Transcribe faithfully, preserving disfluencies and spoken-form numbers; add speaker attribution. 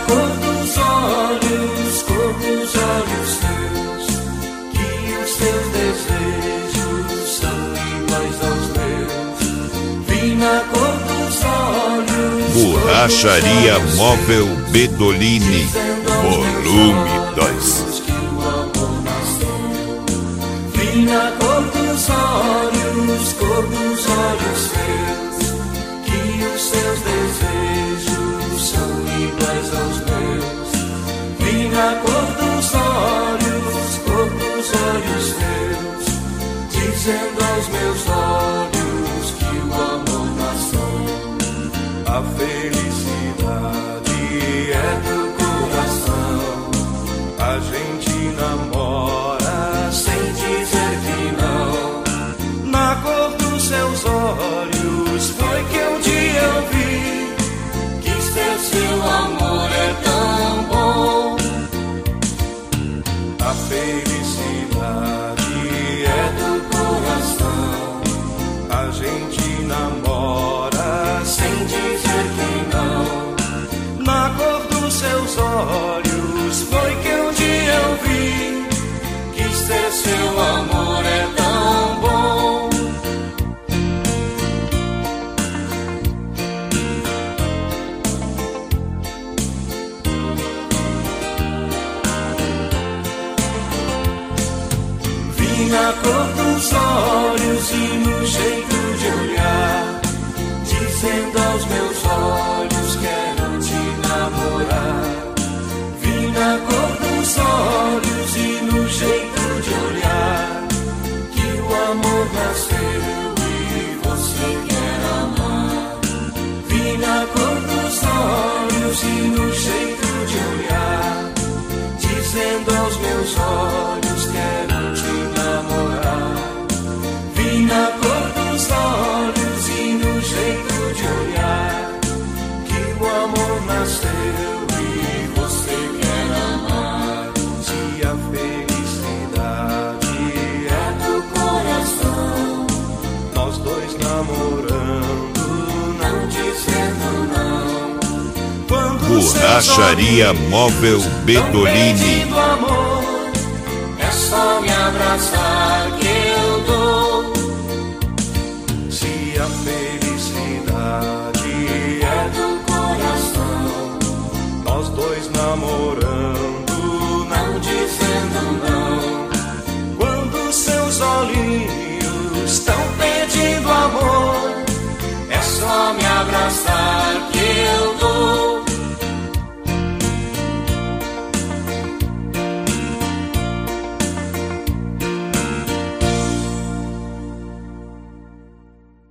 Speaker 1: cor dos olhos, cor dos olhos teus, que os teus desejos são iguais aos meus. Vi na cor dos olhos.
Speaker 2: Borracharia Móvel Bedolini, volume dois.
Speaker 1: Vi na cor dos olhos, cor dos olhos teus, que os teus desejos são iguais aos meus. Vi na cor dos olhos, cor dos olhos teus, dizendo aos meus olhos que o amor nasceu. A felicidade é do coração, a gente namora sem dizer que não. Na cor dos seus olhos foi que um dia eu vi, quis ter seu amor é tão bom. A felicidade é do coração, a gente namora sem dizer que não. Na cor dos seus olhos foi que um dia eu vi, quis ter seu amor é tão bom. Vi na cor dos olhos e no jeito de olhar, dizendo aos meus olhos quero te namorar. Vi na cor dos olhos e no jeito de olhar, que o amor nasceu e você quer amar. Vi na cor dos olhos e no jeito de olhar, dizendo aos meus olhos quero te namorar. Vi na cor dos olhos e no jeito de olhar, que o amor nasceu e você quer amar. Se a felicidade é do coração, nós dois namorando, não dizendo não. Quando
Speaker 2: Borracharia Móvel Bedolini,
Speaker 1: amor, é só me abraçar que eu dou. Se a felicidade é do coração, nós dois namorando, não dizendo não. Quando seus olhinhos estão pedindo amor, é só me abraçar que